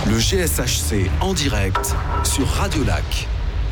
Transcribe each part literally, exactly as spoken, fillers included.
Le G S H C en direct sur Radio Lac.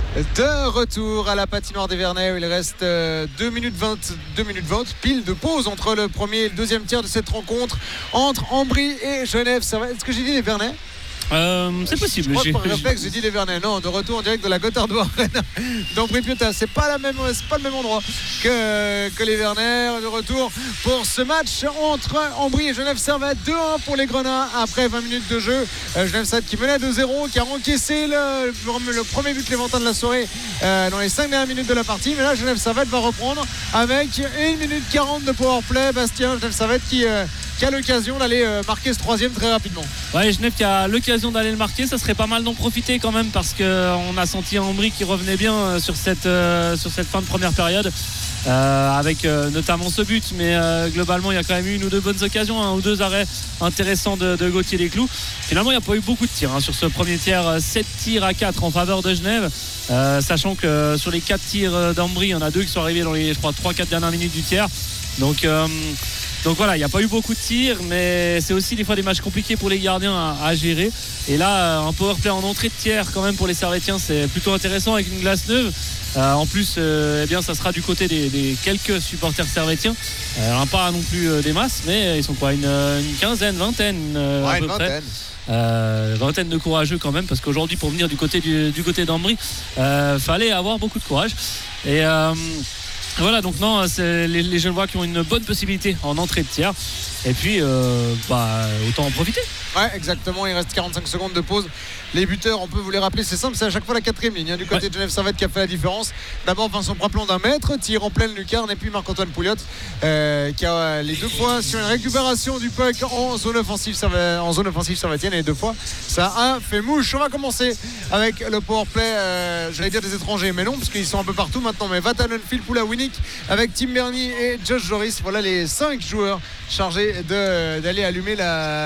De retour à la patinoire des Vernets où il reste deux minutes vingt, deux minutes vingt, pile de pause entre le premier et le deuxième tiers de cette rencontre entre Ambry et Genève. Ça va, est-ce que j'ai dit les Vernets? Euh, c'est possible. Je crois j'ai... que par réflexe, j'ai dit les Vernets. Non, de retour en direct de la Gotardo Arena d'Ambry-Piotta. C'est pas la même, c'est pas le même endroit que, que les Vernets. De retour pour ce match entre Ambry et Genève Servette. deux un pour les Grenats après vingt minutes de jeu. Euh, Genève Servette qui menait deux zéro, qui a encaissé le, le premier but léventin de la soirée euh, dans les cinq dernières minutes de la partie. Mais là, Genève Servette va reprendre avec une minute quarante de powerplay. Bastien, Genève Servette qui, euh, qui a l'occasion d'aller euh, marquer ce troisième très rapidement. Ouais, Genève qui a l'occasion d'aller le marquer, ça serait pas mal d'en profiter quand même parce qu'on a senti Ambry qui revenait bien sur cette, euh, sur cette fin de première période euh, avec euh, notamment ce but, mais euh, globalement il y a quand même eu une ou deux bonnes occasions, un ou deux arrêts intéressants de, de Gauthier Desclous. Finalement il n'y a pas eu beaucoup de tirs hein, sur ce premier tiers, sept tirs à quatre en faveur de Genève, euh, sachant que sur les quatre tirs d'Ambry il y en a deux qui sont arrivés dans les je crois trois quatre dernières minutes du tiers, donc euh, Donc voilà, il n'y a pas eu beaucoup de tirs, mais c'est aussi des fois des matchs compliqués pour les gardiens à, à gérer. Et là, un powerplay en entrée de tiers quand même pour les Servettiens, c'est plutôt intéressant avec une glace neuve. Euh, en plus, euh, eh bien, ça sera du côté des, des quelques supporters servettiens. Euh, un pas non plus euh, des masses, mais ils sont quoi, une, une quinzaine, vingtaine euh, ouais, à peu une près. vingtaine. Euh, vingtaine de courageux quand même, parce qu'aujourd'hui pour venir du côté du, du côté d'Ambry, euh, fallait avoir beaucoup de courage. Et euh, voilà, donc non, c'est les, les Genevois qui ont une bonne possibilité en entrée de tiers. Et puis, euh, bah, autant en profiter. Ouais, exactement. Il reste quarante-cinq secondes de pause. Les buteurs, on peut vous les rappeler, c'est simple, c'est à chaque fois la quatrième ligne hein, du côté ouais. de Genève Servette qui a fait la différence. D'abord Vincent Praplon d'un mètre, tir en pleine lucarne, et puis Marc-Antoine Pouliot euh, qui a les deux fois sur une récupération du puck en zone offensive, en zone offensive servettienne, et les deux fois ça a fait mouche. On va commencer avec le powerplay, euh, j'allais dire des étrangers, mais non, parce qu'ils sont un peu partout maintenant. Mais Vatanen, Phil Poula, Winnick avec Tim Bernie et Josh Joris. Voilà les cinq joueurs chargés de, d'aller allumer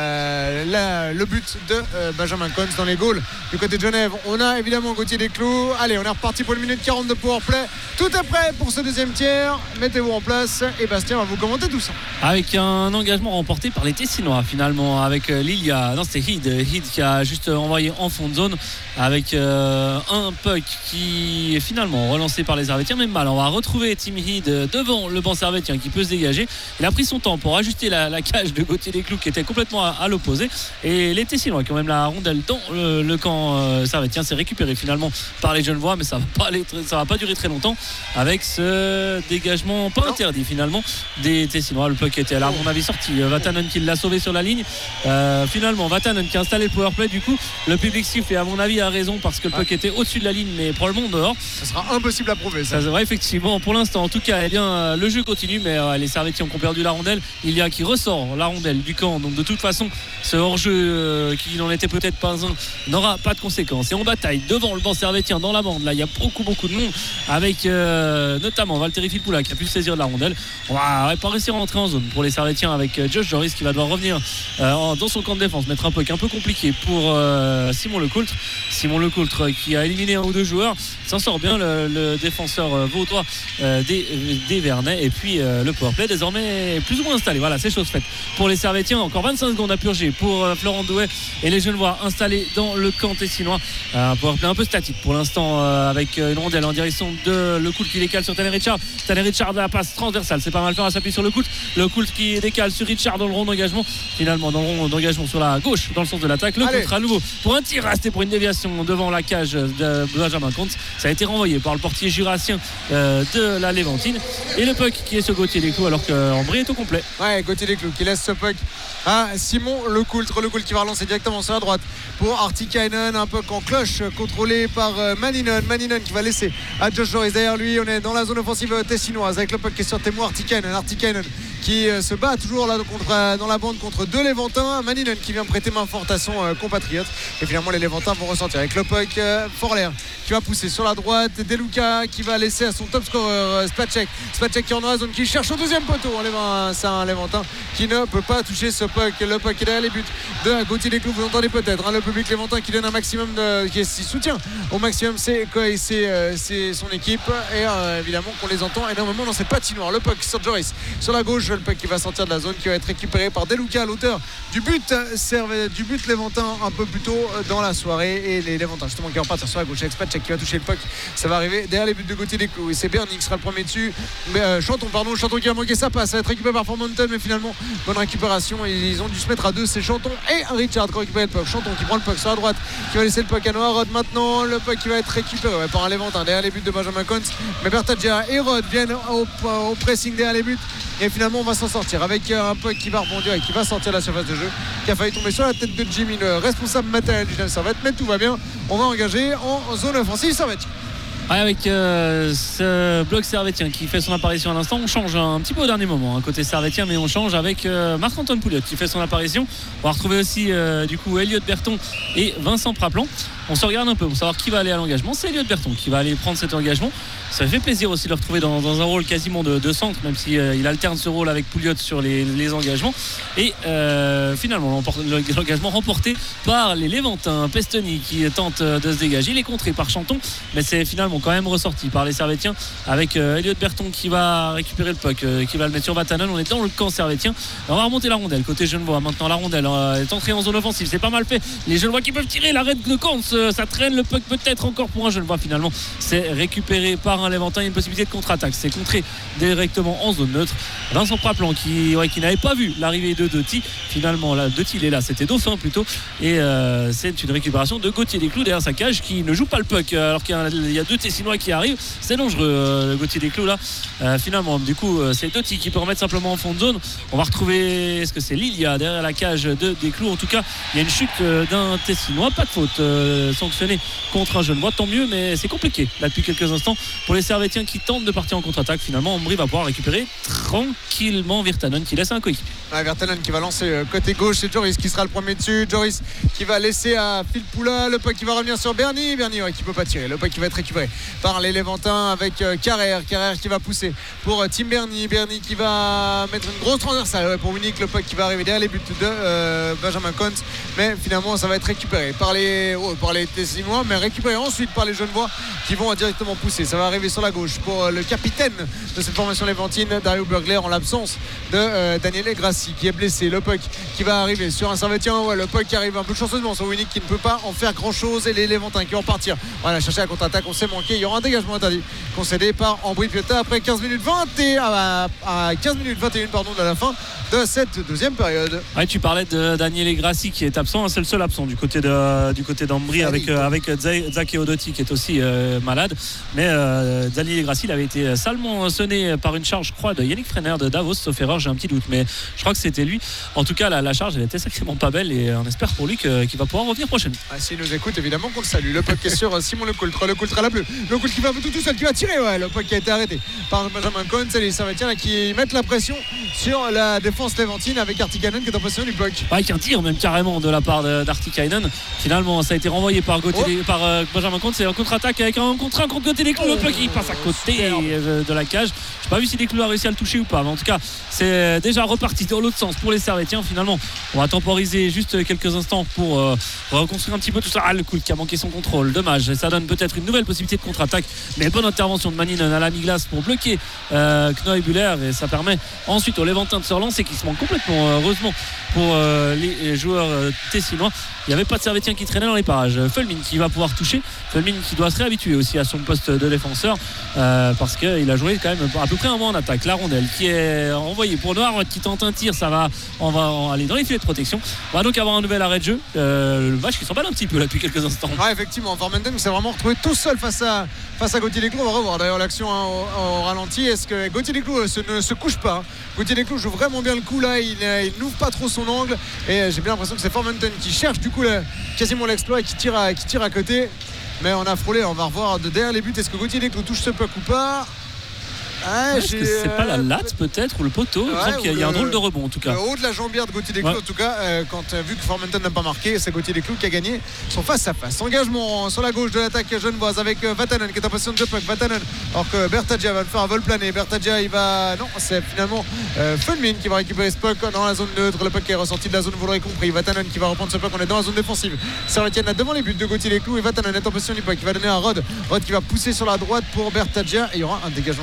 la, la, le but de euh, Benjamin Cons dans les goals du côté de Genève. On a évidemment Gauthier Desclous. Allez, on est reparti pour une minute quarante de powerplay. Tout est prêt pour ce deuxième tiers. Mettez-vous en place et Bastien va vous commenter tout ça. Avec un engagement remporté par les Tessinois finalement, avec euh, Lilia, non c'était Heed, Heed qui a juste envoyé en fond de zone avec euh, un puck qui est finalement relancé par les Servettiens, mais mal. On va retrouver Tim Heed devant le banc servettien qui peut se dégager. Il a pris son temps pour ajuster la, la cage de Gauthier Desclous qui était complètement à, à l'opposé, et les Tessinois qui ont même la rondelle dans le, le camp euh, servettien. C'est récupéré finalement par les Genevois, mais ça va pas aller, ça va pas durer très longtemps avec ce dégagement pas interdit finalement des Tessinois. Le puck était là à mon avis sorti, Vatanen qui l'a sauvé sur la ligne. Euh, finalement Vatanen qui a installé le powerplay, du coup le public siffle et à mon avis a raison parce que le puck était au-dessus de la ligne mais probablement dehors. Ça sera impossible à prouver ça. Ça c'est vrai effectivement pour l'instant. En tout cas eh bien, le jeu continue, mais euh, les Servettiens ont perdu la rondelle. Il y a qui ressort la rondelle du camp, donc de toute façon ce hors-jeu euh, qui n'en était peut-être pas un n'aura pas de conséquences. Et on bataille devant le banc servettien dans la bande. Là il y a beaucoup beaucoup de monde avec euh, notamment Valtteri Filppula qui a pu saisir de la rondelle. On va pas réussir à rentrer en zone pour les Servettiens avec Josh Joris qui va devoir revenir euh, dans son camp de défense, mettre un puck un peu compliqué pour euh, Simon Lecoultre. Simon Lecoultre qui a éliminé un ou deux joueurs, s'en sort bien le, le défenseur vaudois euh, des, des Vernets. Et puis euh, le powerplay désormais plus ou moins installé. Voilà, c'est chose faite pour les Servettiens. Encore vingt-cinq secondes à purger pour euh, Florent Douai et les Genevois installés dans le camp tessinois. Un powerplay un peu statique pour l'instant euh, avec une rondelle en direction de Lecoultre qui décale sur Tanner Richard. Tanner Richard à la passe transversale, c'est pas mal fait à s'appuyer sur Lecoultre. Lecoultre qui décale sur Richard dans le rond d'engagement, finalement dans le rond d'engagement sur la gauche dans le sens de l'attaque. Lecoultre à nouveau pour un tir, resté pour une déviation devant la cage de Benjamin Comte. Ça a été renvoyé par le portier jurassien euh, de la Léventine, et le puck qui est sur Gauthier Desclous alors qu'Ambry est au complet. Ouais, Gauthier Desclous qui laisse ce puck à Simon Lecoultre. Lecoultre qui va relancer directement sur la droite pour Artikainen, un puck en cloche contrôlé par Maninen. Maninen qui va laisser à Josh Joris derrière lui. On est dans la zone offensive tessinoise avec le puck qui est sur Teemu Artikainen. Artikainen qui se bat toujours là contre, dans la bande contre deux Léventins. Maninen qui vient prêter main forte à son compatriote, et finalement les Léventins vont ressentir avec le puck euh, Forler qui va pousser sur la droite, Deluca qui va laisser à son top scorer Spacek Spacek qui est en dans la zone, qui cherche au deuxième poteau. C'est un Léventin qui ne peut pas toucher ce puck. Le puck est derrière les buts de Gauthier Desclous, vous entendez peut-être hein, le public léventin qui donne un maximum de, qui soutient au maximum c'est, c'est son équipe, et euh, évidemment qu'on les entend énormément dans cette patinoire. Le puck sur Joris sur la gauche gauche. Le puck qui va sortir de la zone, qui va être récupéré par Deluca à l'auteur du but serve, du but Léventin un peu plus tôt dans la soirée. Et les Léventins justement qui repartent sur la gauche avec Spatchak qui va toucher le puck. Ça va arriver derrière les buts de Gauthier Desclous et c'est Bernie qui sera le premier dessus. Mais, euh, Chanton pardon Chanton qui a manqué sa passe. Ça va être récupéré par Formanton, mais finalement bonne récupération. Ils ont dû se mettre à deux. C'est Chanton et Richard qui récupère le puck. Chanton qui prend le puck sur la droite, qui va laisser le puck à Noah Rod. Maintenant le puck qui va être récupéré ouais, par un Léventin derrière les buts de Benjamin Contz. Mais Bertadja et Rod viennent au, au pressing derrière les buts. Et finalement on va s'en sortir avec un puck qui va rebondir et qui va sortir de la surface de jeu, qui a failli tomber sur la tête de Jimmy, le responsable matériel du Genève Servette. Mais tout va bien, on va engager en zone offensive Servette. Ouais, avec euh, ce bloc servétien qui fait son apparition à l'instant, on change un petit peu au dernier moment hein, côté servétien, mais on change avec euh, Marc-Antoine Pouliot qui fait son apparition. On va retrouver aussi euh, du coup Elliot Berton et Vincent Praplan. On se regarde un peu pour savoir qui va aller à l'engagement. C'est Elliot Berton qui va aller prendre cet engagement. Ça fait plaisir aussi de le retrouver dans, dans un rôle quasiment de, de centre, même si euh, il alterne ce rôle avec Pouliot sur les, les engagements. Et euh, finalement l'engagement remporté par les Léventins. Pestoni qui tente de se dégager, il est contré par Chanton, mais c'est finalement quand même ressorti par les Servétiens avec euh, Elliot Berton qui va récupérer le puck, euh, qui va le mettre sur Vatanen. On est dans le camp servétien. On va remonter la rondelle côté Genevois. Maintenant la rondelle euh, est entrée en zone offensive, c'est pas mal fait. Les Genevois qui peuvent tirer, l'arrêt de Kantz, euh, ça traîne, le puck peut-être encore pour un Genevois. Finalement c'est récupéré par un Léventin. Il y a une possibilité de contre-attaque, c'est contré directement en zone neutre. Vincent Praplan qui, ouais, qui n'avait pas vu l'arrivée de Doty, finalement là, Doty il est là, c'était Dauphin plutôt, et euh, c'est une récupération de Gauthier Desclous derrière sa cage qui ne joue pas le puck alors qu'il y a, il y a deux Tessinois qui arrivent. C'est dangereux euh, Gauthier Desclous là. Euh, finalement du coup euh, c'est Doty qui peut remettre simplement en fond de zone. On va retrouver, est-ce que c'est Lilia derrière la cage de Desclous? En tout cas il y a une chute euh, d'un Tessinois, pas de faute euh, sanctionnée contre un Genevois, tant mieux, mais c'est compliqué là depuis quelques instants pour les Servétiens qui tentent de partir en contre-attaque. Finalement Ambry va pouvoir récupérer tranquillement Virtanen qui laisse un coéquipier. Ouais, Virtanen qui va lancer côté gauche, c'est Joris qui sera le premier dessus. Joris qui va laisser à Phil Poula, le puck qui va revenir sur Bernie. Bernie ouais, qui peut pas tirer, le puck qui va être récupéré par les Léventins avec euh, Carrère. Carrère qui va pousser pour euh, Tim Bernie. Bernie qui va mettre une grosse transversale ouais, pour Winnick, le puck qui va arriver derrière les buts de euh, Benjamin Contz. Mais finalement ça va être récupéré par les, oh, par les Tessinois, mais récupéré ensuite par les Genevois qui vont directement pousser. Ça va arriver sur la gauche pour euh, le capitaine de cette formation léventine, Dario Burgler, en l'absence de euh, Daniele Grassi qui est blessé. Le puck qui va arriver sur un Servétien, ouais, le puck qui arrive un peu chanceusement sur Winnick qui ne peut pas en faire grand chose, et les Léventins qui vont partir. Voilà, chercher la contre-attaque, on s'est manqué. Il y aura un dégagement interdit concédé par Ambry Piotta après quinze minutes vingt et à, à quinze minutes vingt et un pardon de la fin de cette deuxième période. Ouais, tu parlais de Daniele Grassi qui est absent, c'est le seul absent du côté de du côté d'Ambry avec euh, avec Zach Eodotti qui est aussi euh, malade, mais euh, Daniele Grassi il avait été salement sonné par une charge, je crois, de Yannick Frenner de Davos, sauf erreur, j'ai un petit doute, mais je crois que c'était lui. En tout cas la, la charge elle était sacrément pas belle et on espère pour lui que, qu'il va pouvoir revenir prochainement. Ah, s'il nous écoute évidemment qu'on le salue. Le puck est sur Simon Lecoultre, Lecoultre à la bleue, Lecoultre qui va tout tout seul, qui va tirer, ouais, le puck qui a été arrêté par Benjamin Contz. Et les Servétiens là, qui mettent la pression sur la défense léventine avec Artikainen qui est en possession du puck. Ouais, qui tire même carrément de la part d'Artikainen. Finalement ça a été renvoyé par, Gauthier, oh. par euh, Benjamin Contz. C'est un contre-attaque avec un contre un contre Gauthier Desclous. Oh, le puck qui passe à côté euh, de la cage. Je n'ai pas vu si Desclous a réussi à le toucher ou pas, mais en tout cas c'est déjà reparti dans l'autre sens pour les Servétiens. Finalement on va temporiser juste quelques instants pour euh, reconstruire un petit peu tout ça. Ah, le coup qui a manqué son contrôle, dommage, et ça donne peut-être une nouvelle possibilité de contre-attaque, mais bonne intervention de Maninen à la mi-glace pour bloquer euh, Knoy Buller, et ça permet ensuite aux Léventins de se relancer qui se manquent complètement, heureusement pour euh, les joueurs euh, tessinois. Il n'y avait pas de Servétien qui traînait dans les parages. Fulmin qui va pouvoir toucher, Fulmin qui doit se réhabituer aussi à son poste de défenseur euh, parce qu'il a joué quand même à peu près un mois en attaque. La rondelle qui est envoyée pour Noir qui tente un tir, ça va, on va aller dans les filets de protection. On va donc avoir un nouvel arrêt de jeu. Euh, le match qui s'emballe un petit peu là depuis quelques instants. Ouais, effectivement, Formanton s'est vraiment retrouvé tout seul face à, face à Gauthier Desclous. On va revoir d'ailleurs l'action hein, au, au ralenti. Est-ce que Gauthier Desclous se, ne se couche pas? Gauthier Desclous joue vraiment bien le coup là, il, il n'ouvre pas trop son angle, et j'ai bien l'impression que c'est Formanton qui cherche du coup le, quasiment l'exploit et qui tire, à, qui tire à côté. Mais on a frôlé, on va revoir de derrière les buts. Est-ce que Gauthier Desclous touche ce puck ou pas? Ah, est-ce que c'est pas la latte peut-être ou le poteau? Ouais, il, y a, il y a un drôle de rebond en tout cas. Le haut de la jambière de Gauthier Desclous, ouais. En tout cas, euh, quand euh, vu que Formanton n'a pas marqué, c'est Gauthier Desclous qui a gagné son face à face. Engagement sur la gauche de l'attaque genevoise avec euh, Vatanen qui est en position de puck. Vatanen, alors que Bertadja va le faire un vol plané. Bertadja il va. Non, c'est finalement euh, Fulmin qui va récupérer ce puck dans la zone neutre. Le puck qui est ressorti de la zone, vous l'aurez compris. Vatanen qui va reprendre ce puck, on est dans la zone défensive. Servétienne là devant les buts de Gauthier Desclous et Vatanen est en position du puck. Il va donner à Rod. Rod qui va pousser sur la droite pour Bertadja et il y aura un dégagement interdit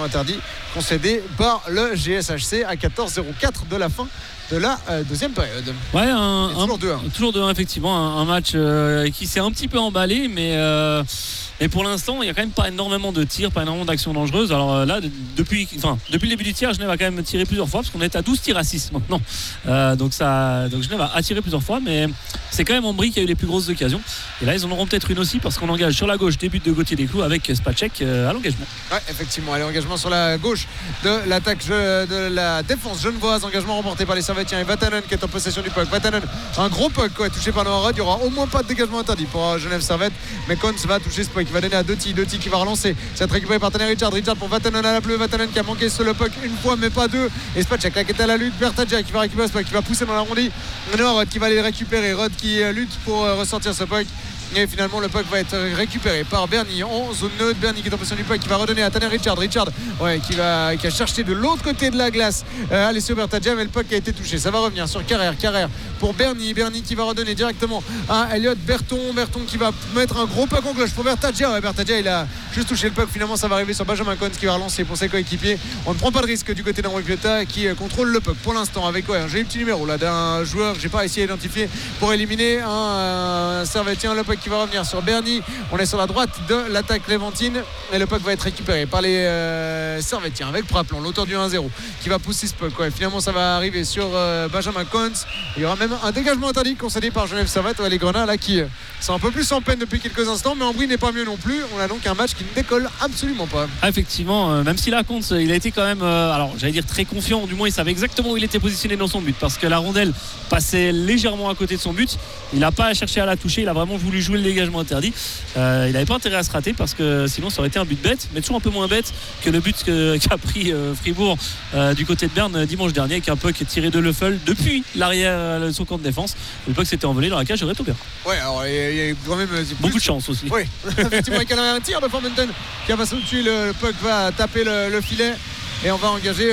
concédé par le G S H C à quatorze zéro quatre de la fin de la euh, deuxième période. Ouais, un, toujours deux un. Toujours deux un, effectivement. Un, un match euh, qui s'est un petit peu emballé, mais, euh, mais pour l'instant, il n'y a quand même pas énormément de tirs, pas énormément d'actions dangereuses. Alors euh, là, de, depuis, enfin, depuis le début du tir, Genève a quand même tiré plusieurs fois, parce qu'on est à douze tirs à six maintenant. Euh, donc, ça, donc Genève a tiré plusieurs fois, mais c'est quand même Ambry qui a eu les plus grosses occasions. Et là, ils en auront peut-être une aussi, parce qu'on engage sur la gauche début de Gauthier Desclous avec Spacek euh, à l'engagement. Ouais, effectivement, allez, engagement sur la gauche de l'attaque de la défense genevoise. Engagement remporté par les Servetiens et Vatanen qui est en possession du puck. Vatanen, un gros puck ouais, touché par Noah Rudd. Il n'y aura au moins pas de dégagement interdit pour Genève Servette, mais Cons va toucher ce puck. Il va donner à Doty, Doty qui va relancer. C'est récupéré par Tanner Richard. Richard pour Vatanen à la bleue. Vatanen qui a manqué sur le puck une fois, mais pas deux. Et Spacek là qui est à la lutte. Bertadja qui va récupérer ce puck, qui va pousser dans l'arrondi. Noah Rudd qui va aller récupérer. Rudd qui lutte pour ressortir ce puck. Et finalement le puck va être récupéré par Berny en zone neutre. Berny qui est en possession du puck, qui va redonner à Tanner Richard. Richard ouais, qui, va, qui a cherché de l'autre côté de la glace euh, Alessio Bertadja, mais le puck a été touché. Ça va revenir sur Carrère. Carrère pour Berny. Berny qui va redonner directement à Elliott Berton. Berton qui va mettre un gros puck en cloche pour Bertadja. Ouais, Bertadja il a juste touché le puck. Finalement ça va arriver sur Benjamin Cons qui va relancer pour ses coéquipiers. On ne prend pas de risque du côté d'Henri Piotta qui euh, contrôle le puck pour l'instant avec ouais, un joli petit numéro là d'un joueur que j'ai pas réussi à identifier pour éliminer un, un Servetien. Le puck qui va revenir sur Berny. On est sur la droite de l'attaque léventine et le puck va être récupéré par les euh, Servetiens avec Praplon, l'auteur du un zéro qui va pousser ce puck. Ouais, finalement ça va arriver sur euh, Benjamin Cons. Il y aura même un dégagement interdit concédé par Genève Servette. Ouais, les Grenats là qui euh, sont un peu plus en peine depuis quelques instants, mais Ambry n'est pas mieux non plus. On a donc un match qui ne décolle absolument pas. Ah, effectivement, euh, même si là Cons il a été quand même euh, alors j'allais dire très confiant, du moins il savait exactement où il était positionné dans son but, parce que la rondelle passait légèrement à côté de son but. Il n'a pas cherché à la toucher, il a vraiment voulu jouer le dégagement interdit. Euh, il n'avait pas intérêt à se rater, parce que sinon ça aurait été un but bête, mais toujours un peu moins bête que le but que, qu'a pris euh, Fribourg euh, du côté de Berne euh, dimanche dernier, avec un puck tiré de Leffel depuis l'arrière de son camp de défense. Le puck s'était envolé dans la cage de Reto Berne. Ouais, alors il y, y a quand même plus... beaucoup de chance aussi. Oui, effectivement, avec un tir de Formenton qui va passer au-dessus, le, le puck va taper le, le filet. Et on va engager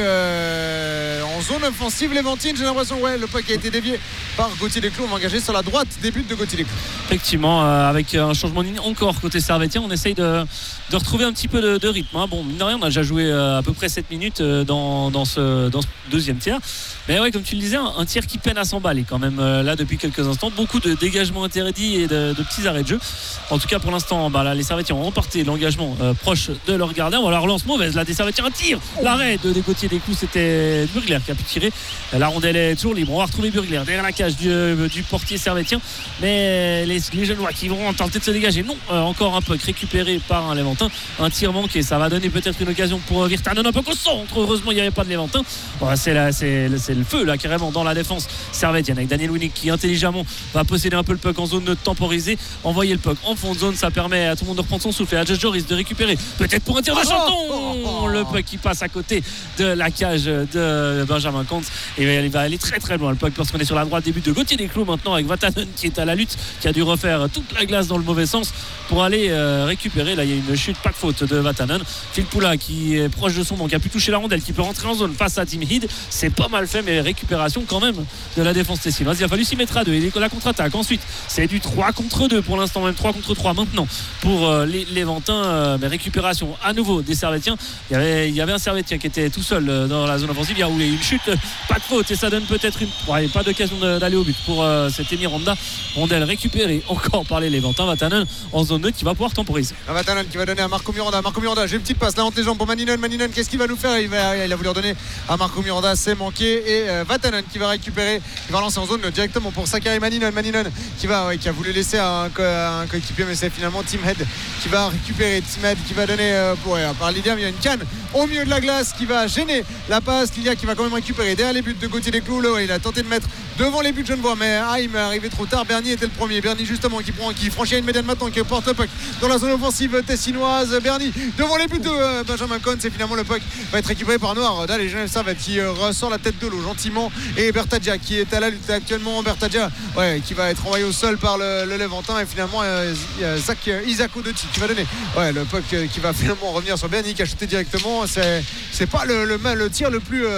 euh, en zone offensive Léventine. J'ai l'impression ouais le puck a été dévié par Gauthier Desclous. On va engager sur la droite des buts de Gauthier Desclous. Effectivement, euh, avec un changement de ligne encore côté Servetien, on essaye de, de retrouver un petit peu de, de rythme. Hein. Bon, mine de rien, on a déjà joué euh, à peu près sept minutes euh, dans, dans, ce, dans ce deuxième tiers. Mais ouais, comme tu le disais, un, un tir qui peine à s'emballer quand même euh, là depuis quelques instants. Beaucoup de dégagements interdits et de, de petits arrêts de jeu. En tout cas, pour l'instant, bah, là, les Servetiens ont remporté l'engagement euh, proche de leur gardien. Bon, la relance mauvaise là des Servetiens, un tir. L'arrêt de Gauthier Desclous, c'était Burgler qui a pu tirer. La rondelle est toujours libre. On va retrouver Burgler derrière la cage du, euh, du portier servétien. Mais les, les Genevois qui vont tenter de se dégager. Non, euh, encore un puck récupéré par un Léventin. Un tir manqué. Ça va donner peut-être une occasion pour Virtanen. Un puck au centre. Heureusement, il n'y avait pas de Léventin. Bon, c'est, la, c'est, c'est le feu là carrément dans la défense servétienne, avec Daniel Winnick qui intelligemment va posséder un peu le puck en zone temporisée. Envoyer le puck en fond de zone, ça permet à tout le monde de reprendre son souffle et à Josh Joris de récupérer. Peut-être pour un tir de Chanton. Oh, oh, oh. Le puck qui passe à côté de la cage de Benjamin Cons, et il va aller très très loin le puck, parce qu'on est sur la droite, début de Gauthier Desclous maintenant, avec Vatanen qui est à la lutte, qui a dû refaire toute la glace dans le mauvais sens pour aller euh, récupérer. Là il y a une chute, pas de faute de Vatanen. Phil Poula qui est proche de son banc, qui a pu toucher la rondelle, qui peut rentrer en zone face à Tim Heed. C'est pas mal fait, mais récupération quand même de la défense tessinoise. Il a fallu s'y mettre à deux et la contre-attaque ensuite, c'est du trois contre deux pour l'instant, même trois contre trois maintenant pour euh, les Léventins. Euh, mais récupération à nouveau des Servétiens. Il y avait, il y avait un Servétien qui était tout seul euh, dans la zone offensive. Il y a roulé une chute, pas de faute, et ça donne peut-être une ouais, pas d'occasion d'aller au but pour euh, cet Emi Randa. Rondelle récupérée encore par les Léventins. Vatanen en zone neutre qui va pouvoir temporiser. Vatanen qui va donner à Marco Miranda. Marco Miranda, j'ai une petite passe là entre les jambes pour Maninen. Maninen, qu'est-ce qu'il va nous faire? il, va, il a voulu redonner à Marco Miranda, c'est manqué. Et euh, Vatanen qui va récupérer, il va lancer en zone neutre directement pour Sakari Maninen. Maninen qui, va, ouais, qui a voulu laisser un, un coéquipier, mais c'est finalement Tim Head qui va récupérer. Tim Head qui va donner euh, pour, ouais, par Lydia, il y a une canne au milieu de la glace qui va gêner la passe. Lydia qui va quand même récupérer derrière les buts de Gauthier Desclous. Là, ouais, il a tenté de mettre devant les buts Genevois, mais ah, il m'est arrivé trop tard. Berny était le premier. Berny justement qui prend, qui franchit une médiane maintenant, qui porte le puck dans la zone offensive tessinoise. Berny devant les buts de euh, Benjamin Cons, et finalement le puck va être récupéré par Noir. Là les Genève Servette qui euh, ressort la tête de l'eau gentiment, et Bertadja qui est à la lutte actuellement. Bertadja ouais, qui va être envoyé au sol par le, le Léventin, et finalement euh, Zach euh, Isako Doty qui va donner ouais, le puck euh, qui va finalement revenir sur Berny qui a chuté directement. C'est, c'est pas le, le, le tir le plus euh, quali-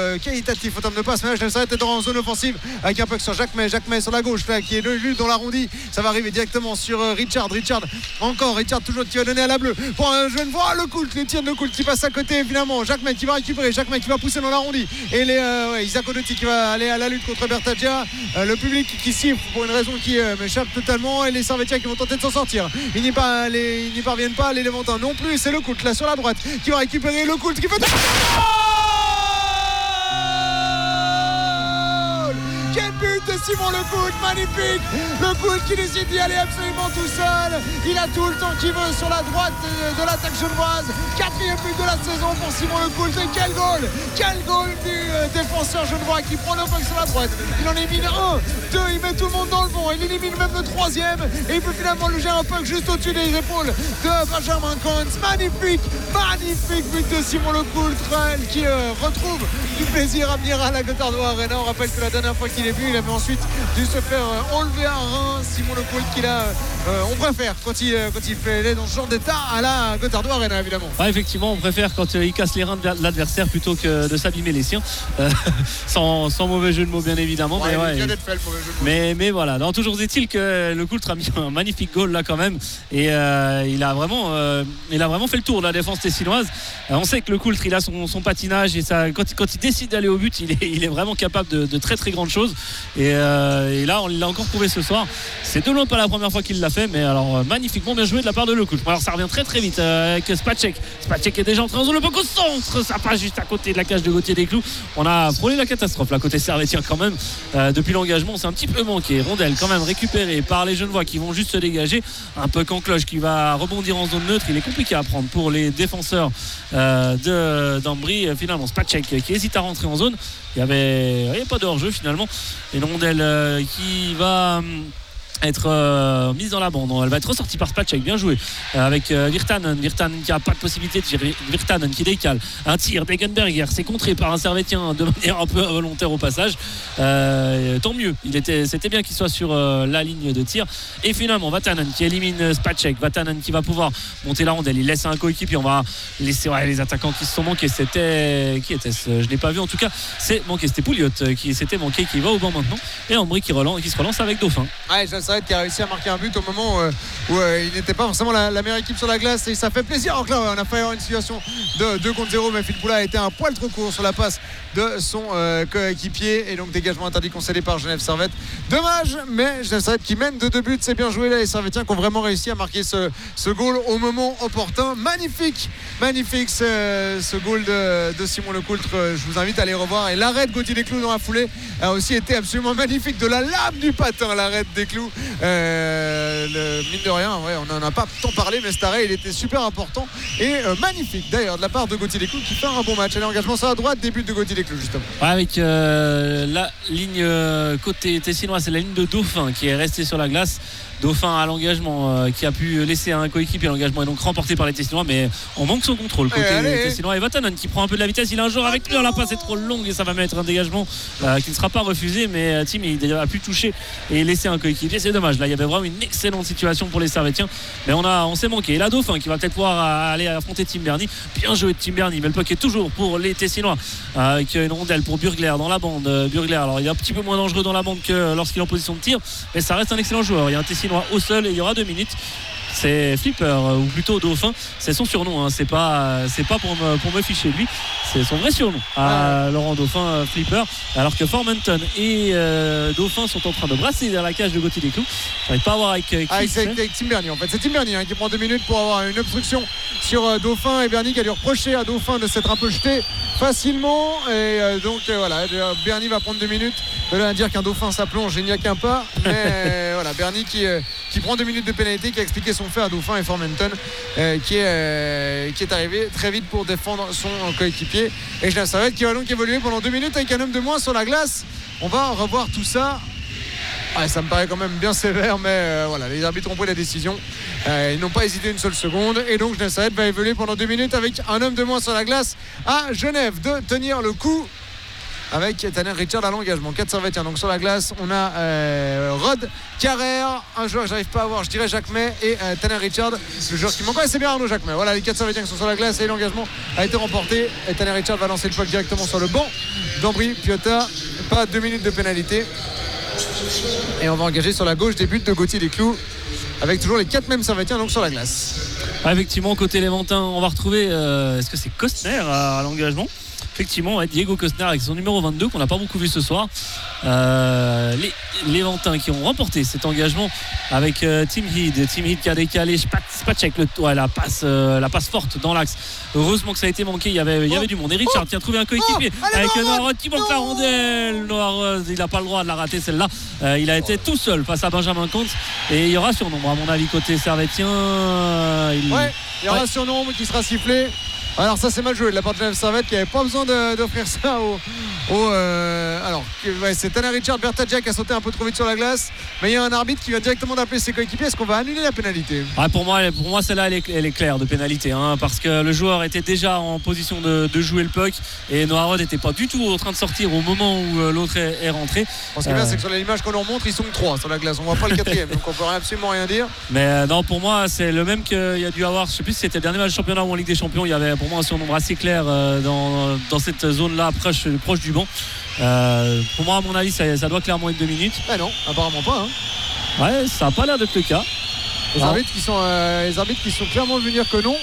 qualitatif en termes de passe. Mais là, Genève Servette est en zone offensive avec un puck sur Jacquemet. Jacquemet sur la gauche là, qui est lu dans l'arrondi. Ça va arriver directement sur euh, Richard. Richard encore. Richard toujours qui va donner à la bleue. Pour un jeune voix le Coult, le tir de Coult qui passe à côté évidemment. Jacquemet qui va récupérer. Jacquemet qui va pousser dans l'arrondi. Et les, euh, ouais, Isaac Odotti qui va aller à la lutte contre Bertagia. Euh, le public qui siffle pour une raison qui euh, m'échappe totalement. Et les Servettiens qui vont tenter de s'en sortir. Ils n'y, pas, les, ils n'y parviennent pas. Les Levantins non plus. C'est le Coult là sur la droite qui va récupérer le Coult qui fait. Quel but de Simon Lecoult, magnifique. Lecoult qui décide d'y aller absolument tout seul. Il a tout le temps qu'il veut sur la droite de l'attaque genevoise. Quatrième but de la saison pour Simon Lecoult. Et quel goal, quel goal du défenseur genevois qui prend le puck sur la droite. Il en élimine un, deux, il met tout le monde dans le vent. Il élimine même le troisième et il peut finalement lui gérer un puck juste au-dessus des épaules de Benjamin Cohn. Magnifique, magnifique but de Simon Lecoult qui euh, retrouve du plaisir à venir à la Gotardois Arena. On rappelle que la dernière fois qu'il est vu, il avait ensuite dû se faire enlever un rein. Simon Lecoult qu'il a euh, on préfère quand il, quand il fait dans ce genre d'état à la Gotardois Arena évidemment. Ouais, effectivement on préfère quand euh, il casse les reins de l'adversaire plutôt que de s'abîmer les siens, euh, sans, sans mauvais jeu de mots bien évidemment. Ouais, mais, ouais, il fait, le mauvais jeu de mots. mais, mais voilà, non, toujours est-il que Lecoult a mis un magnifique goal là quand même et euh, il, a vraiment, euh, il a vraiment fait le tour de la défense tessinoise. Euh, on sait que Lecoult il a son, son patinage et ça, quand, quand il décide d'aller au but il est, il est vraiment capable de, de très très grandes choses et, euh, et là on l'a encore prouvé ce soir. C'est de loin pas la première fois qu'il l'a fait, mais alors euh, magnifiquement bien joué de la part de Lecoult. Alors ça revient très très vite euh, avec Spacek. Spacek est déjà entré en zone, le puck au centre, ça passe juste à côté de la cage de Gauthier Desclous. On a frôlé la catastrophe là côté servétien quand même. Euh, depuis l'engagement on s'est un petit peu manqué. Rondelle quand même récupérée par les Genevois qui vont juste se dégager. Un puck en cloche qui va rebondir en zone neutre. Il est compliqué à prendre pour les défenseurs euh, de d'Ambry. Finalement Spacek qui hésite à rentrer en zone. Il n'y avait, il y avait pas de hors-jeu finalement. Et une rondelle euh, qui va être euh, mise dans la bande. Elle va être ressortie par Spacek, bien joué euh, avec euh, Virtanen. Virtanen qui n'a pas de possibilité de tirer. Virtanen qui décale un tir d'Egenberger, c'est contré par un Servettien de manière un peu involontaire au passage. Euh, tant mieux, il était, c'était bien qu'il soit sur euh, la ligne de tir. Et finalement Vatanen qui élimine Spacek. Vatanen qui va pouvoir monter la rondelle, il laisse un coéquipier. On va laisser ouais, les attaquants qui se sont manqués. C'était qui était-ce? Je ne l'ai pas vu en tout cas. C'est manqué, c'était Pouliot qui s'était manqué, qui va au banc maintenant. Et Ambry qui, relance, qui se relance avec Dauphin. Ouais, Servette qui a réussi à marquer un but au moment où, où euh, il n'était pas forcément la, la meilleure équipe sur la glace et ça fait plaisir. Alors que là on a failli avoir une situation de deux contre zéro, mais Phil Poula a été un poil trop court sur la passe de son euh, coéquipier et donc dégagement interdit concédé par Genève Servette. Dommage, mais Genève Servette qui mène de deux buts, c'est bien joué là. Les Servettiens qui ont vraiment réussi à marquer ce, ce goal au moment opportun. Magnifique, magnifique ce, ce goal de, de Simon Lecoult. Je vous invite à aller revoir. Et l'arrêt de Gauthier Desclous dans la foulée a aussi été absolument magnifique, de la lame du patin, l'arrêt de Desclous. Euh, le, mine de rien, ouais, on n'en a pas tant parlé, mais cet arrêt il était super important et euh, magnifique d'ailleurs de la part de Gauthier Desclous qui fait un bon match. Allez, engagement sur la droite, début de Gauthier Desclous justement. Ouais, avec euh, la ligne euh, côté tessinois, c'est la ligne de Dauphin qui est restée sur la glace. Dauphin à l'engagement euh, qui a pu laisser un coéquipier. L'engagement est donc remporté par les Tessinois, mais on manque son contrôle côté Tessinois. Et Vatanen qui prend un peu de la vitesse, il a un joueur avec lui, la passe est trop longue et ça va mettre un dégagement euh, qui ne sera pas refusé, mais Tim il a pu toucher et laisser un coéquipier. C'est dommage, là il y avait vraiment une excellente situation pour les Servettiens, mais on, a, on s'est manqué. Et là Dauphin qui va peut-être pouvoir aller affronter Tim Berny. Bien joué de Tim Berny, mais le puck est toujours pour les Tessinois avec une rondelle pour Burgler dans la bande. Burgler, alors il est un petit peu moins dangereux dans la bande que lorsqu'il est en position de tir, mais ça reste un excellent joueur. Il y a un Tessinois au sol et il y aura deux minutes. C'est Flipper, ou plutôt Dauphin, c'est son surnom, hein. c'est pas, c'est pas pour me, pour me ficher de lui, c'est son vrai surnom à ouais. Laurent Dauphin, Flipper, alors que Formenton et euh, Dauphin sont en train de brasser vers la cage de Gauthier Desclous. J'arrive pas à voir avec, euh, qui avec, avec, avec Tim Berny en fait, c'est Tim Berny hein, qui prend deux minutes pour avoir une obstruction sur euh, Dauphin, et Berny qui a dû reprocher à Dauphin de s'être un peu jeté facilement et euh, donc euh, voilà, Berny va prendre deux minutes. De là à dire qu'un Dauphin ça plonge, il n'y a qu'un pas, mais euh, voilà, Berny qui, euh, qui prend deux minutes de pénalité, qui a expliqué son fait à Dauphin, et Formenton euh, qui, est, euh, qui est arrivé très vite pour défendre son coéquipier. Et Genève Servette qui va donc évoluer pendant deux minutes avec un homme de moins sur la glace. On va revoir tout ça. Ouais, ça me paraît quand même bien sévère, mais euh, voilà, les arbitres ont pris la décision. Euh, ils n'ont pas hésité une seule seconde. Et donc Genève Servette va évoluer pendant deux minutes avec un homme de moins sur la glace à Genève de tenir le coup. Avec Tanner Richard à l'engagement. quatre Servettiens donc sur la glace. On a euh, Rod Carrère, un joueur que j'arrive pas à voir, je dirais Jacquemet, et euh, Tanner Richard, le joueur qui manque. Ouais, c'est bien Arnaud Jacquemet. Voilà, les quatre Servettiens qui sont sur la glace et l'engagement a été remporté. Et Tanner Richard va lancer le puck directement sur le banc Jean-Bry Piotta, pas deux minutes de pénalité. Et on va engager sur la gauche des buts de Gauthier Desclous avec toujours les quatre mêmes Servetiens donc sur la glace. Ah, effectivement, côté Léventin, on va retrouver euh, est-ce que c'est Costner à, à l'engagement? Effectivement, ouais, Diego Costner avec son numéro vingt-deux qu'on n'a pas beaucoup vu ce soir. Euh, les Léventins qui ont remporté cet engagement avec euh, Tim Heed. Tim Heed qui a décalé Spacek, le, ouais, la, passe, euh, la passe forte dans l'axe. Heureusement que ça a été manqué, il y avait, il y avait du monde. Et Richard oh, qui a trouvé un coéquipier oh, avec Noirod qui manque la rondelle. Noirod, il n'a pas le droit de la rater celle-là. Euh, il a été tout seul face à Benjamin Comte. Et il y aura surnombre, à mon avis, côté Servetien. Il... Ouais, il y aura ouais. surnombre qui sera sifflé. Alors ça c'est mal joué de la part de Genève Servette qui n'avait pas besoin de, d'offrir ça au, au euh, alors ouais, c'est Tanner Richard Bertadja qui a sauté un peu trop vite sur la glace, mais il y a un arbitre qui va directement d'appeler ses coéquipiers. Est-ce qu'on va annuler la pénalité? Ouais, pour moi, pour moi celle-là elle est, elle est claire de pénalité hein, parce que le joueur était déjà en position de, de jouer le puck et Noirod n'était pas du tout en train de sortir au moment où l'autre est, est rentré. Ce qui est euh... bien c'est que sur l'image qu'on leur montre ils sont trois sur la glace, on voit pas le quatrième donc on peut absolument rien dire. Mais euh, non, pour moi c'est le même qu'il y a dû avoir, je sais plus si c'était le dernier match de championnat ou en Ligue des Champions, il y avait pour moi un surnombre assez clair Dans, dans cette zone-là proche, proche du banc. Euh, pour moi, à mon avis, ça, ça doit clairement être deux minutes. Eh non, apparemment pas. Hein. Ouais, ça n'a pas l'air d'être le cas. Les arbitres, qui sont, euh, les arbitres qui sont clairement venus dire que non.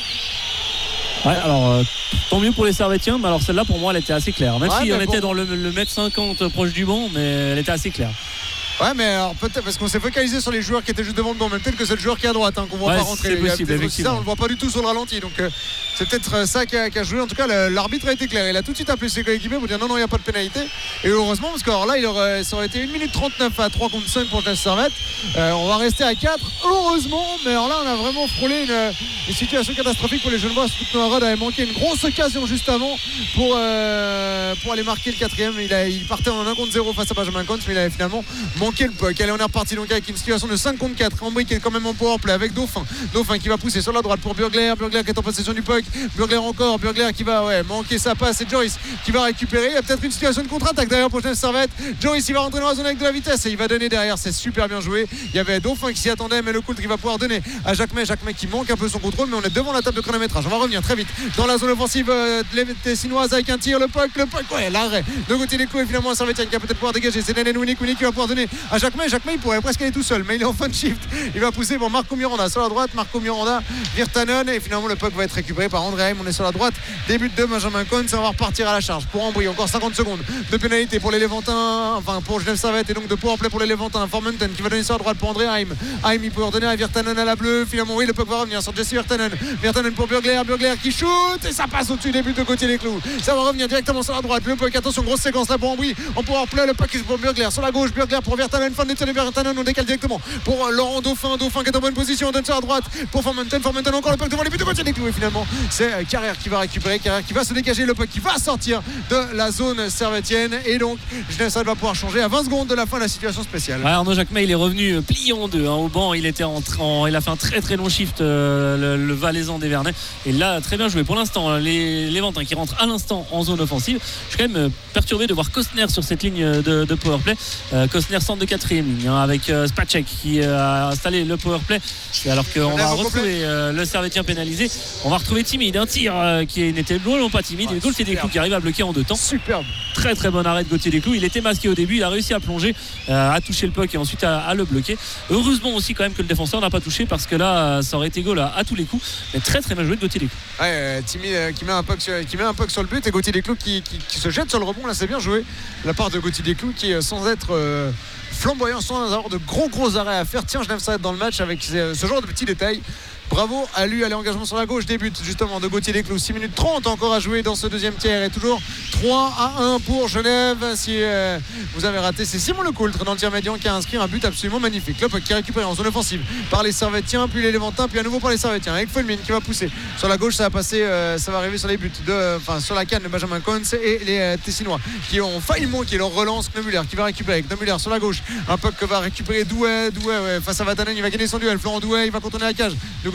Ouais, alors euh, tant mieux pour les Servetiens, mais alors celle-là, pour moi, elle était assez claire. Même ouais, si on bon. était dans le, le mètre cinquante proche du banc, mais elle était assez claire. Ouais, mais alors peut-être parce qu'on s'est focalisé sur les joueurs qui étaient juste devant le banc, mais peut-être que c'est le joueur qui est à droite hein, qu'on voit ouais, pas rentrer. C'est possible, effectivement. Ça, on le voit pas du tout sur le ralenti, donc euh, c'est peut-être ça qui a, qui a joué. En tout cas, le, l'arbitre a été clair. Il a tout de suite appelé ses coéquipiers pour dire non, non, il n'y a pas de pénalité. Et heureusement, parce que alors là, il aurait, ça aurait été une minute trente-neuf à trois contre cinq pour Genève Servette. Euh, on va rester à quatre, heureusement. Mais alors là, on a vraiment frôlé une, une situation catastrophique pour les Genevois. Surtout que Noirod avait manqué une grosse occasion juste avant pour, euh, pour aller marquer le quatrième. Il, a, il partait en un contre zéro face à Benjamin Comte, mais il avait finalement manqué le puck. Allez, on est reparti donc avec une situation de cinq contre quatre. Ambry qui est quand même en powerplay avec Dauphin. Dauphin qui va pousser sur la droite pour Burgler. Burgler qui est en possession du puck. Burgler encore. Burgler qui va ouais, manquer sa passe. Et Joyce qui va récupérer. Il y a peut-être une situation de contre-attaque derrière pour Genève Servette. Joyce il va rentrer dans la zone avec de la vitesse et il va donner derrière. C'est super bien joué. Il y avait Dauphin qui s'y attendait, mais le Coultre qui va pouvoir donner à Jacquemet. Jacquemet qui manque un peu son contrôle, mais on est devant la table de chronométrage. On va revenir très vite dans la zone offensive euh, de Tessinoise avec un tir. Le puck, le puck, ouais, l'arrêt de Gauthier Desclous et finalement un Servetien qui va peut-être pouvoir dégager. C'est Nenen Winnick. Winnick qui va pouvoir donner à Jacquemet. Jacquemet il pourrait presque aller tout seul, mais il est en fin de shift. Il va pousser pour Marco Miranda sur la droite. Marco Miranda, Virtanen et finalement le puck va être récupéré par André Heim. On est sur la droite. Début de Benjamin Comte. Ça va repartir à la charge pour Ambry. Encore cinquante secondes de pénalité pour les Léventins, enfin pour Genève Servette et donc de powerplay pour les Léventins. Formanton qui va donner sur la droite pour André Heim. Heim il peut redonner à Virtanen à la bleue. Finalement oui le puck va revenir sur Jesse Virtanen. Virtanen pour Burgler. Burgler qui shoot et ça passe au-dessus des buts de Gauthier Desclous. Ça va revenir directement sur la droite. Le puck, attention, grosse séquence là pour Ambry. On powerplay le puck pour Burgler sur la gauche. Burgler pour Virtanen. Fin de l'état de Virtanen. On décale directement pour Laurent Dauphin. Dauphin qui est en bonne position. On donne sur la droite pour Formanton. Formanton encore le puck devant les buts de Gauthier Desclous. Et finalement c'est Carrère qui va récupérer. Carrère qui va se dégager. Le puck qui va sortir de la zone servétienne. Et donc Genève Servette va pouvoir changer à vingt secondes de la fin de la situation spéciale. Ouais, Arnaud Jacquemet il est revenu plié en deux hein, au banc. Il était en, en, il a fait un très très long shift euh, le, le Valaisan des Vernets. Et là très bien joué. Pour l'instant les Léventins qui rentrent à l'instant en zone offensive. Je suis quand même perturbé de voir Costner sur cette ligne de, de powerplay. Euh, Costner centre de quatrième ligne hein, avec euh, Spacek qui euh, a installé le powerplay. Alors qu'on va retrouver euh, le Servetien pénalisé. On va retrouver timide un tir euh, qui n'était non pas timide. Ouais, et Gauthier Desclous qui arrive à bloquer en deux temps. Superbe. Très très bon arrêt de Gauthier Desclous. Il était masqué au début. Il a réussi à plonger, euh, à toucher le puck et ensuite à, à le bloquer. Heureusement aussi quand même que le défenseur n'a pas touché parce que là ça aurait été goal à, à tous les coups. Mais très très bien joué de Gauthier Desclous. Ouais, euh, timide euh, qui met un puck sur, qui met un puck sur le but et Gauthier Desclous qui, qui, qui se jette sur le rebond. Là c'est bien joué de la part de Gauthier Desclous qui sans être euh, flamboyant, sans avoir de gros gros arrêts à faire. Tiens, Genève Servette dans le match avec ce, ce genre de petits détails. Bravo à lui, allez, engagement sur la gauche, début justement de Gauthier Desclous. six minutes trente encore à jouer dans ce deuxième tiers et toujours trois à un pour Genève. Si euh, vous avez raté, c'est Simon Lecoultre dans le tir médian qui a inscrit un but absolument magnifique. Le puck qui est récupéré en zone offensive par les Servétiens, puis les Léventins, puis à nouveau par les Servétiens avec Fulmin qui va pousser sur la gauche. Ça va passer, euh, ça va arriver sur les buts de, enfin sur la canne de Benjamin Comte et les euh, Tessinois qui ont failli manquer leur relance. Knemuller qui va récupérer avec Knemuller sur la gauche. Un puck que va récupérer Douai, Douai ouais, face à Vatanen, il va gagner son duel. Florent Douai, il va contourner la cage de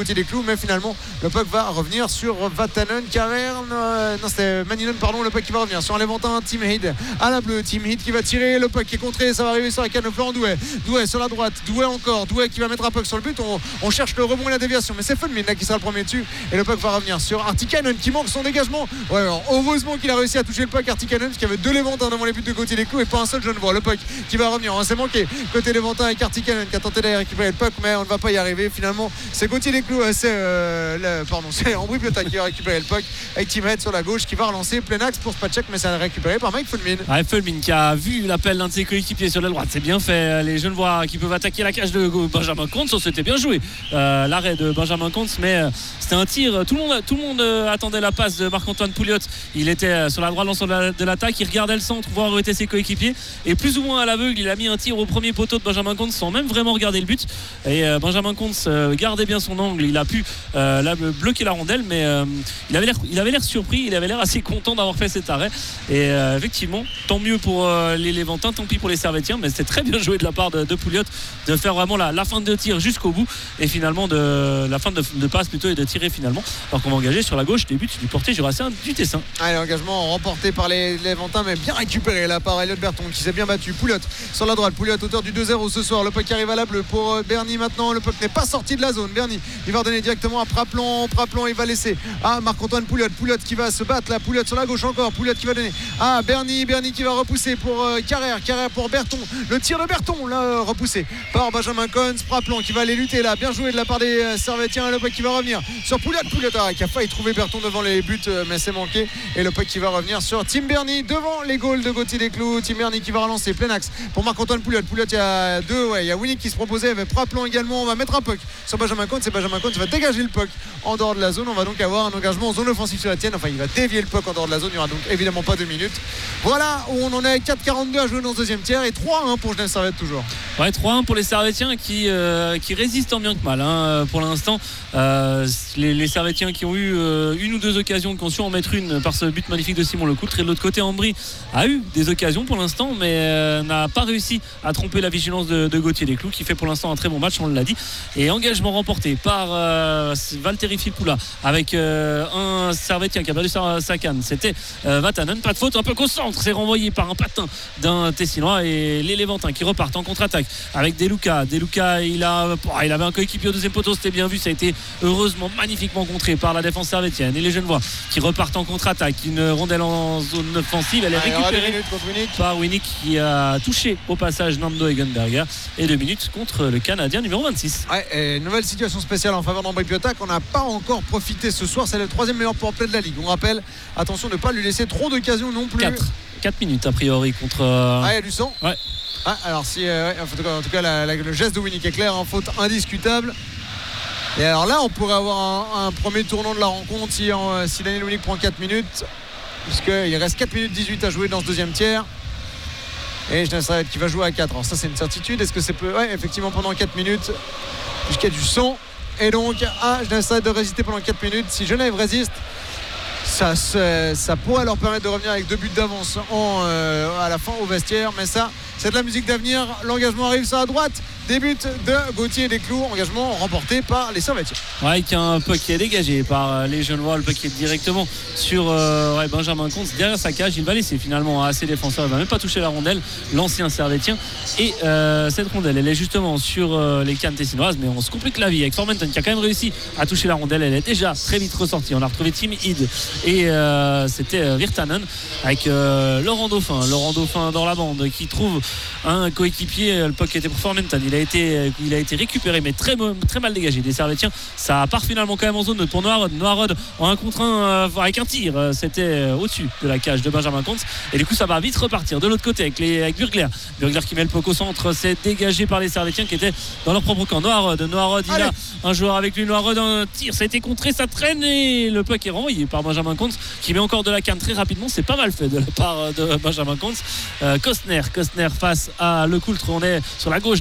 Gauthier Desclous, mais finalement le puck va revenir sur Vatanen, Caverne, euh, non c'était Manilon, pardon, le puck qui va revenir sur un Léventin, Team Head à la bleue, Team Head qui va tirer, le puck qui est contré, ça va arriver sur la canne de flanc, Douai, Douai sur la droite, Douai encore, Douai qui va mettre un puck sur le but, on, on cherche le rebond et la déviation, mais c'est Fulmin là qui sera le premier dessus, et le puck va revenir sur Artikainen qui manque son dégagement. Ouais, alors, heureusement qu'il a réussi à toucher le puck, Artikainen, parce qu'il y avait deux Léventins devant les buts de Gauthier Desclous et pas un seul Genevois. Le puck qui va revenir, on s'est manqué côté Léventin avec Artikainen qui a tenté d'aller récupérer le puck, mais on ne va pas y arriver. Finalement, c'est Gauthier Desclous, euh, c'est euh, le, pardon, c'est Ambry Piotta qui va récupérer le puck avec Team Head sur la gauche qui va relancer plein axe pour Spacek, mais ça est récupéré par Mike Fulmin. Ouais, Fulmin qui a vu l'appel d'un de ses coéquipiers sur la droite, c'est bien fait. Les Genevois qui peuvent attaquer la cage de Benjamin Comte, ça c'était bien joué. Euh, l'arrêt de Benjamin Comte, mais euh, c'était un tir. Tout le monde, tout le monde euh, attendait la passe de Marc-Antoine Pouliot. Il était euh, sur la droite l'ensemble de, la, de l'attaque, il regardait le centre, voir où étaient ses coéquipiers, et plus ou moins à l'aveugle, il a mis un tir au premier poteau de Benjamin Comte sans même vraiment regarder le but. Et euh, Benjamin Comte euh, gardait bien son angle, il a pu euh, là, bloquer la rondelle, mais euh, il avait l'air, il avait l'air surpris, il avait l'air assez content d'avoir fait cet arrêt. Et euh, effectivement, tant mieux pour euh, les Léventins, tant pis pour les Servétiens, mais c'était très bien joué de la part de, de Pouliot de faire vraiment la, la fin de tir jusqu'au bout, et finalement de la fin de, de passe plutôt, et de tirer finalement. Alors qu'on va engager sur la gauche des buts du porté jurassien du Tessin. Allez, engagement remporté par les Léventins, mais bien récupéré là par Elliot Berton qui s'est bien battu. Pouliot sur la droite, Pouliot auteur du deux zéro ce soir. Le puck arrive à la bleue pour Berny maintenant. Le puck n'est pas sorti de la zone. Berny, il va redonner directement à Praplon. Praplon, il va laisser à Marc-Antoine Pouliot. Pouliot qui va se battre là. Pouliot sur la gauche encore. Pouliot qui va donner à Berny. Berny qui va repousser pour euh, Carrère. Carrère pour Berton. Le tir de Berton là euh, repoussé par Benjamin Cohn. Praplon qui va aller lutter là. Bien joué de la part des euh, Servétiens. Le puck qui va revenir sur Pouliot. Pouliot ah, qui a failli trouver Berton devant les buts, euh, mais c'est manqué. Et le puck qui va revenir sur Tim Berny devant les goals de Gauthier Desclous. Tim Berny qui va relancer plein axe pour Marc-Antoine Pouliot. Pouliot, il y a deux, ouais, il y a Winnick qui se proposait avec Praplon également. On va mettre un puck sur Benjamin Cohn. C'est Benjamin Cohn qui va dégager le puck en dehors de la zone. On va donc avoir un engagement en zone offensive sur la tienne. Enfin, il va dévier le puck en dehors de la zone. Il n'y aura donc évidemment pas deux minutes. Voilà où on en est. Quatre quarante-deux à jouer dans ce deuxième tiers et trois un pour Genève Servette toujours. Ouais, trois un pour les Servétiens qui, euh, qui résistent tant bien que mal hein, pour l'instant. Euh, les, les Servétiens qui ont eu euh, une ou deux occasions, qui ont su en mettre une par ce but magnifique de Simon Lecoultre. Et de l'autre côté, Ambry a eu des occasions pour l'instant, mais euh, n'a pas réussi à tromper la vigilance de, de Gauthier Desclous, qui fait pour l'instant un très bon match, on l'a dit. Et engagement remporté par euh, Valtteri Filppula avec euh, un Servétien qui a perdu sa, sa canne. C'était euh, Vatanen, pas de faute, un peu qu'au centre, c'est renvoyé par un patin d'un Tessinois, et les Léventins qui repartent en contre-attaque avec Deluca. Deluca, il, a, oh, il avait un coéquipier au deuxième poteau, c'était bien vu, ça a été heureusement magnifiquement contré par la défense servétienne. Et les Genevois qui repartent en contre-attaque, une rondelle en zone offensive, elle est récupérée par Winnick qui a touché au passage Nando Egenberger, et deux minutes contre le Canadien numéro vingt-six. Ouais, et nouvelle situation spéciale en faveur d'Ambry Piotta qu'on n'a pas encore profité ce soir. C'est le troisième meilleur powerplay de la ligue. On rappelle, attention de ne pas lui laisser trop d'occasions non plus. quatre minutes a priori contre. Euh... Ah, il y a du sang. Ouais. Ah, alors si, euh, ouais, en tout cas, en tout cas la, la, le geste de Winnick est clair, en faute indiscutable. Et alors là, on pourrait avoir un, un premier tournant de la rencontre si, en, si Daniel Winnick prend quatre minutes, puisqu'il reste quatre minutes dix-huit à jouer dans ce deuxième tiers. Et Genève Servette qui va jouer à quatre. Alors ça, c'est une certitude. Est-ce que c'est peu... Ouais, effectivement, pendant quatre minutes, puisqu'il y a du sang. Et donc, à Genève Servette de résister pendant quatre minutes. Si Genève résiste, ça, ça pourrait leur permettre de revenir avec deux buts d'avance en, euh, à la fin au vestiaire. Mais ça, c'est de la musique d'avenir. L'engagement arrive sur la droite. Début de Gauthier Desclous, engagement remporté par les Servétiens. Ouais, qui a un puck qui est dégagé par les Genevois, le puck qui est directement sur euh, ouais, Benjamin Comte derrière sa cage. Il va laisser finalement à ses défenseurs, il va même pas toucher la rondelle, l'ancien Servétien. Et euh, cette rondelle, elle est justement sur euh, les cannes tessinoises, mais on se complique la vie avec Formenton qui a quand même réussi à toucher la rondelle. Elle est déjà très vite ressortie. On a retrouvé Tim Id et euh, c'était euh, Virtanen avec euh, Laurent Dauphin. Laurent Dauphin dans la bande qui trouve un coéquipier. Le puck était pour Formenton. Il a été, il a été récupéré mais très, très mal dégagé des Servétiens. Ça part finalement quand même en zone pour Noirod. Noirod en un contre un euh, avec un tir, c'était euh, au-dessus de la cage de Benjamin Comte, et du coup ça va vite repartir de l'autre côté avec, les, avec Burgler Burgler qui met le puck au centre. C'est dégagé par les Servétiens qui étaient dans leur propre camp. Noirod, Noirod il Allez. a un joueur avec lui. Noirod, un tir, ça a été contré, ça traîne, et le puck est renvoyé par Benjamin Comte qui met encore de la canne très rapidement. C'est pas mal fait de la part de Benjamin Comte. euh, Costner Costner face à Lecoultre. On est sur la gauche du but de Gauthier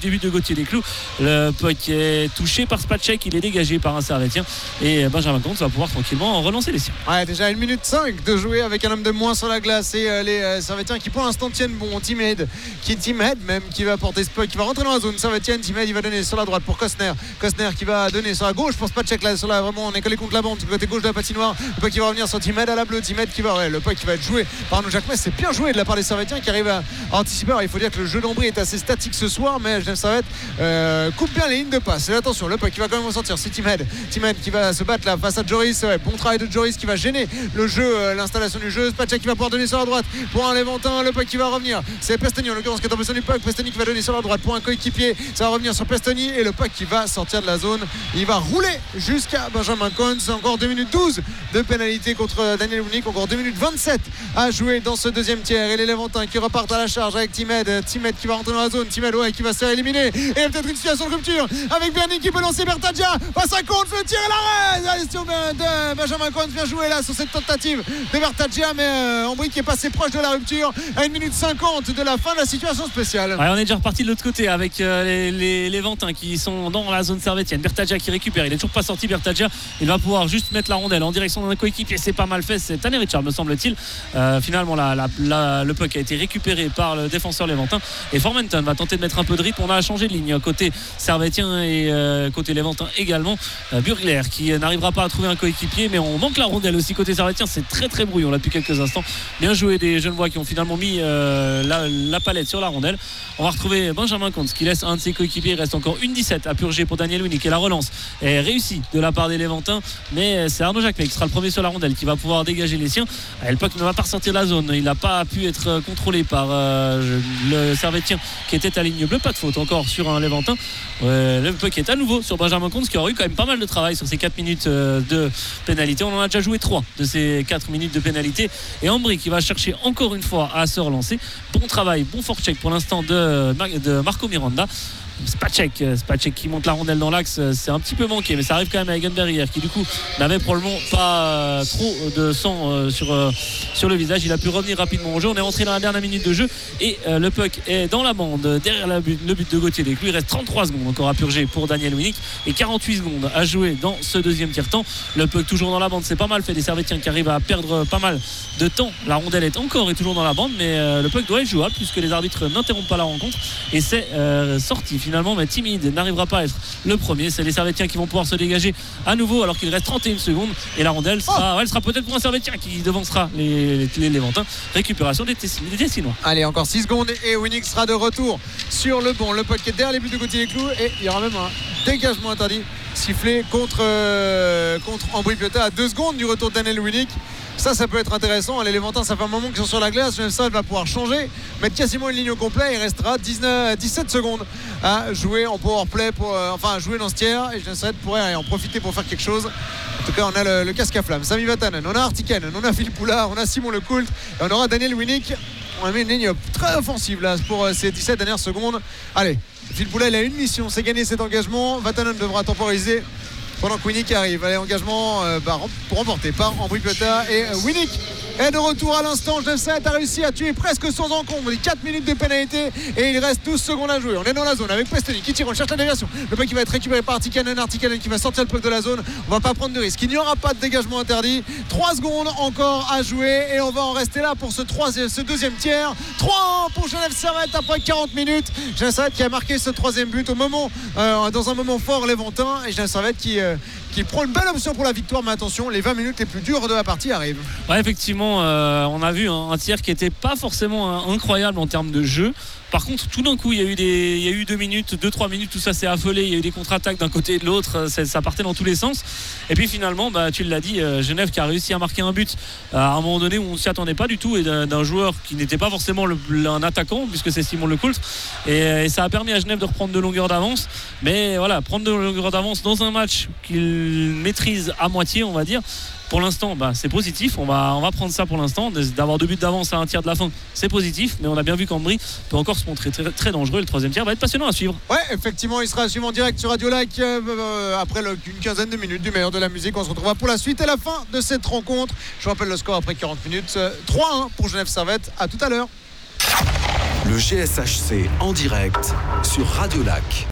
Gauthier des Clous. Le puck est touché par Spacek, il est dégagé par un Servetien et Benjamin Comte va pouvoir tranquillement relancer les siens. Ouais, déjà une minute cinq de jouer avec un homme de moins sur la glace et euh, les euh, Servetiens qui pour l'instant tiennent bon. Tim-Head qui Tim-Head même qui va porter ce puck, qui va rentrer dans la zone. Servetien, Tim-Head il va donner sur la droite pour Costner. Costner qui va donner sur la gauche pour Spacek là, sur la, vraiment on est collé contre la bande du côté gauche de la patinoire. Le puck qui va revenir sur Tim-Head à la bleue. Tim-Head qui va ouais, le puck qui va être joué par nous Jacques Metz. C'est bien joué de la part des Servetiens qui arrivent à, à anticiper. Alors, il faut dire que le jeu d'Ambry est assez statique ce soir, mais Genève Servette euh, coupe bien les lignes de passe. Et attention, le puck qui va quand même ressortir, c'est Tim-Head. Tim-Head qui va se battre là face à Joris. Ouais, bon travail de Joris qui va gêner le jeu, euh, l'installation du jeu. Spacek qui va pouvoir donner sur la droite pour un Léventin. Le puck qui va revenir, c'est Pestoni en l'occurrence qui est en position du puck. Pestoni qui va donner sur la droite pour un coéquipier. Ça va revenir sur Pestoni et le puck qui va sortir de la zone. Il va rouler jusqu'à Benjamin Cohn. C'est encore deux minutes douze de pénalité contre Daniel Winnick. Encore deux minutes vingt-sept à jouer dans ce deuxième tiers. Et les Léventins qui repartent à la charge avec Tim-Head. Tim-Head qui va rentrer dans la zone. Tim-Head ouais, qui va se faire éliminer. Et il y a peut-être une situation de rupture avec Bernie qui peut lancer Bertagia. Face à Cohn, le tir et l'arrêt. Allez, de Benjamin Cohn vient jouer là sur cette tentative de Bertagia. Mais euh, Ambry qui est passé proche de la rupture à une minute cinquante de la fin de la situation spéciale. Ouais, on est déjà reparti de l'autre côté avec euh, les, les, les Léventins qui sont dans la zone servétienne. Bertagia qui récupère. Il n'est toujours pas sorti. Bertagia. Il va pouvoir juste mettre la rondelle en direction d'un coéquipier. C'est pas mal fait. C'est Tanner Richard, me semble-t-il. Euh, finalement, la, la, la, le puck a été récupéré par le défenseur léventin et Formenton va tenter de mettre un peu de rythme. On a changé de ligne côté servétien et euh, côté léventin également. euh, Burgler qui n'arrivera pas à trouver un coéquipier, mais on manque la rondelle aussi côté servétien. C'est très très brouillon là depuis quelques instants. Bien joué des Genevois qui ont finalement mis euh, la, la palette sur la rondelle. On va retrouver Benjamin Comte qui laisse un de ses coéquipiers. Il reste encore une dix-sept à purger pour Daniel Winnick et la relance est réussie de la part des Léventins, mais c'est Arnaud Jacquemet qui sera le premier sur la rondelle qui va pouvoir dégager les siens. Et le puck ne va pas ressortir de la zone. Il n'a pas pu être contrôlé par euh, le Servetien qui était à ligne bleue. Pas de faute encore sur un Léventin. Euh, le puck est à nouveau sur Benjamin Comte qui aura eu quand même pas mal de travail sur ces quatre minutes euh, de pénalité. On en a déjà joué trois de ces quatre minutes de pénalité. Et Ambry qui va chercher encore une fois à se relancer. Bon travail, bon forecheck pour l'instant de, de Marco Miranda. Spacek, Spacek qui monte la rondelle dans l'axe, c'est un petit peu manqué, mais ça arrive quand même à Egan Berrière qui du coup n'avait probablement pas trop de sang sur, sur le visage. Il a pu revenir rapidement au jeu. On est rentré dans la dernière minute de jeu et le puck est dans la bande derrière la but, le but de Gauthier des Clous. Il reste trente-trois secondes encore à purger pour Daniel Winnick et quarante-huit secondes à jouer dans ce deuxième tiers-temps. Le puck toujours dans la bande, c'est pas mal fait des Servétiens qui arrivent à perdre pas mal de temps. La rondelle est encore et toujours dans la bande, mais le puck doit être jouable puisque les arbitres n'interrompent pas la rencontre et c'est euh, sorti finalement, mais Timide n'arrivera pas à être le premier. C'est les Servétiens qui vont pouvoir se dégager à nouveau alors qu'il reste trente et une secondes et la rondelle sera, oh ouais, elle sera peut-être pour un Servétien qui devancera les, les, les Léventins. Récupération des Tessinois. Allez, encore six secondes et Winnick sera de retour sur le banc. Le puck est derrière les buts de Gauthier des Clous et il y aura même un dégagement interdit sifflé contre, euh, contre Ambry Piotta à deux secondes du retour de Daniel Winnick. Ça, ça peut être intéressant. Les Léventins, ça fait un moment qu'ils sont sur la glace. Même ça, elle va pouvoir changer, mettre quasiment une ligne au complet. Il restera dix-neuf, dix-sept secondes à jouer en powerplay, pour, euh, enfin à jouer dans ce tiers. Et Genève pourrait en profiter pour faire quelque chose. En tout cas, on a le, le casque à flamme. Sami Vatanen, on a Artikainen, on a Philippe Poulard, on a Simon Lecoult et on aura Daniel Winnick. On a mis une ligne très offensive là pour euh, ces dix-sept dernières secondes. Allez, Philippe Poulard, il a une mission, c'est gagner cet engagement. Vatanen devra temporiser pendant que Winnick arrive. Allez, engagement euh, bah, remporté par Ambry Piotta et euh, Winnick est de retour à l'instant. Genève a réussi à tuer presque sans encombre les quatre minutes de pénalité et il reste douze secondes à jouer. On est dans la zone avec Pestoni qui tire, on cherche la déviation. Le puck qui va être récupéré par Artikainen. Artikainen qui va sortir le puck de la zone. On va pas prendre de risque. Il n'y aura pas de dégagement interdit. trois secondes encore à jouer et on va en rester là pour ce, troisième, ce deuxième tiers. trois un pour Genève Servette après quarante minutes. Genève Servette qui a marqué ce troisième but au moment, euh, dans un moment fort Léventin et Genève Servette qui, euh, qui prend une belle option pour la victoire. Mais attention, les vingt minutes les plus dures de la partie arrivent. Ouais, effectivement. Euh, on a vu un, un tiers qui n'était pas forcément incroyable en termes de jeu. Par contre, tout d'un coup, il y a eu des, il y a eu deux minutes, deux trois minutes, tout ça s'est affolé. Il y a eu des contre-attaques d'un côté et de l'autre. Ça, ça partait dans tous les sens. Et puis finalement, bah, tu l'as dit, euh, Genève qui a réussi à marquer un but à un moment donné où on ne s'y attendait pas du tout et d'un, d'un joueur qui n'était pas forcément le, un attaquant puisque c'est Simon Lecoult. Et, et ça a permis à Genève de reprendre de longueur d'avance. Mais voilà, prendre de longueur d'avance dans un match qu'il maîtrise à moitié, on va dire. Pour l'instant, bah, c'est positif. On va, on va prendre ça pour l'instant. D'avoir deux buts d'avance à un tiers de la fin, c'est positif. Mais on a bien vu qu'Ambry peut encore se montrer très, très dangereux. Le troisième tiers va être passionnant à suivre. Ouais, effectivement, il sera à suivre en direct sur Radio Lac euh, après le, une quinzaine de minutes du meilleur de la musique. On se retrouvera pour la suite et la fin de cette rencontre. Je rappelle le score après quarante minutes. Euh, trois un pour Genève Servette. À tout à l'heure. Le G S H C en direct sur Radio Lac.